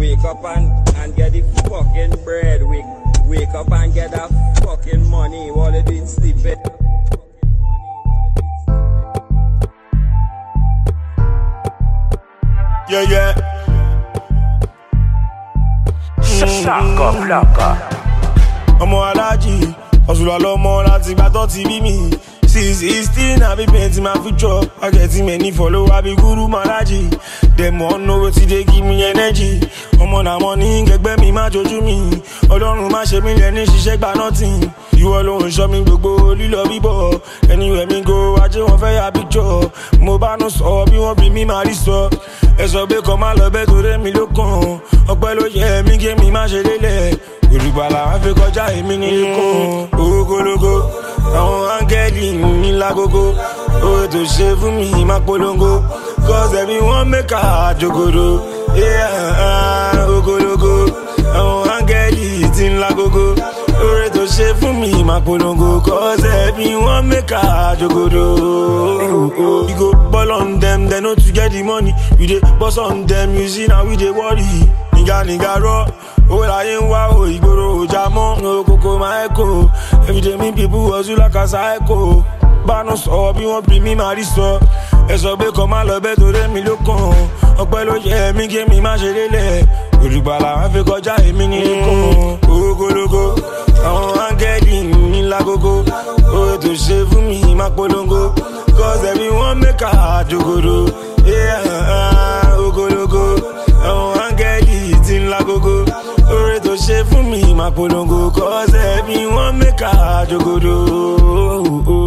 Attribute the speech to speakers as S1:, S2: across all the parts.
S1: Wake up and get the fucking bread. Wake up and get that fucking money while you been sleeping.
S2: Yeah, yeah.
S3: Shaka Blaka.
S2: Ọmọ aláàjì, ọ̀ṣùlọ̀ lọ́mọ láti gbà tó ti bí mi. 616, I be painting my future. I get many follow, I be guru malaji. Them all know what they give me energy. I'm on a money, get me, my joju me. Ọlọ́run má ṣe mí lẹ́ni ṣiṣẹ́ gba nothing. You alone show me gbogbo lílọ bíbọ̀. Anywhere me go, ajé wọn fẹ́ ya picture. Mo bá nu sọ bí wọ́n bí mi máa rí sọ. Ẹ sọ pé kọ́ máa lọ bẹ́ẹ̀ tó rẹ́ mi ló kàn. Ọpẹ́ ló yẹ mí gé mi má ṣe lélẹ̀. Yorùbá làwọn fi kọjá èmi ní ikùn. Ogologo, àwọn áńgẹ́lì mi lágogo. Oye tó ṣe fún mi má polongo. Cause everyone make a jogodo. Yeah, ogologo, àwọn áńgẹ́lì ti ń lágogo. Oye tó ṣe fún mi má polongo. Cause everyone make a jogodo. You go ball on them, they know to get the money. You dey boss on them, you see now we dey worry. Nigga raw. Oh, I ain't wow, Igboro, Jamon, no Coco, my echo. Every day, me people hustle like a psycho. Banos up, you won't bring me my restock. As a big come, I love it to them, me look on. A bello, yeah, me give me my jelly. Uribala, I feel got jay, me need go. Logo, I'm getting me lagogo. Oh, to save me, my polongo. Cause everyone make a hard to go. Yeah, logo, I'm getting lagogo. Ore to ṣe fún mi máa polongo. Cause everyone make a jogodo.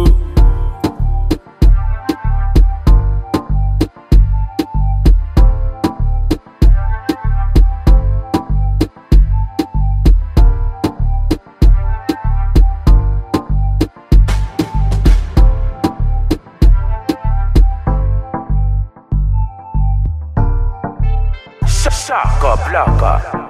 S3: Shaka Blaka.